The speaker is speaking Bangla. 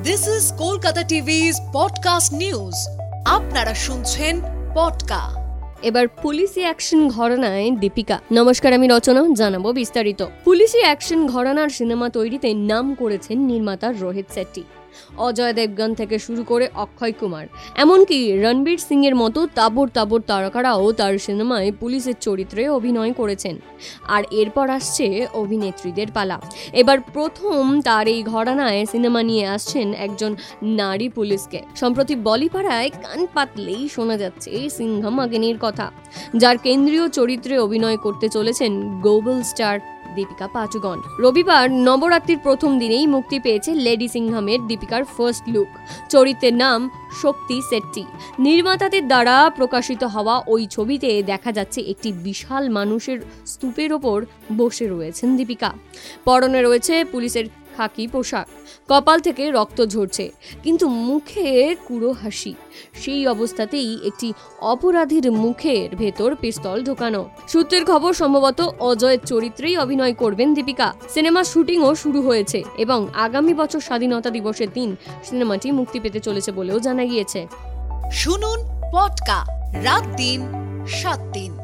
This is Kolkata TV's podcast news. আপনারা শুনছেন পডকা। এবার পুলিশি অ্যাকশন ঘরানায় দীপিকা। নমস্কার, আমি রচনা, জানাবো বিস্তারিত। পুলিশি অ্যাকশন ঘরানার সিনেমা তৈরিতে নাম করেছেন নির্মাতা রোহিত শেট্টি। অজয় দেবগন থেকে শুরু করে অক্ষয় কুমার, এমনকি রণবীর সিং এর মতো তাবড় তারকারাও তার সিনেমায় পুলিশের চরিত্রে অভিনয় করেছেন। আর এরপর আসছে অভিনেত্রীদের পালা। এবার প্রথম তার এই ঘরানায় সিনেমা নিয়ে আসছেন একজন নারী পুলিশকে। সম্প্রতি বলিপাড়ায় কান পাতলেই শোনা যাচ্ছে সিংহাম আগেনির কথা, যার কেন্দ্রীয় চরিত্রে অভিনয় করতে চলেছেন গ্লোবাল স্টার দীপিকা পাডুকোন। রবিবার নবরাত্রির প্রথম দিনেই মুক্তি পেয়েছে লেডি সিংহামের দীপিকার ফার্স্ট লুক। চরিত্রের নাম শক্তি শেট্টি। নির্মাতাদের দ্বারা প্রকাশিত হওয়া ওই ছবিতে দেখা যাচ্ছে একটি বিশাল মানুষের স্তূপের ওপর বসে রয়েছেন দীপিকা। পরনে রয়েছে পুলিশের খাকি পোশাক, কপাল থেকে রক্ত ঝরছে, কিন্তু মুখে কুড়ো হাসি। সেই অবস্থাতেই একটি অপরাধীর মুখের ভেতর পিস্তল ঢোকানো। সূত্রের খবর, সম্ভবত অজয়ের চরিত্রেই অভিনয় করবেন দীপিকা। সিনেমা শুটিংও শুরু হয়েছে এবং আগামী বছর স্বাধীনতা দিবসের দিন সিনেমাটি মুক্তি পেতে চলেছে বলেও জানা গিয়েছে। শুনুন পডকা রাত দিন 7 দিন।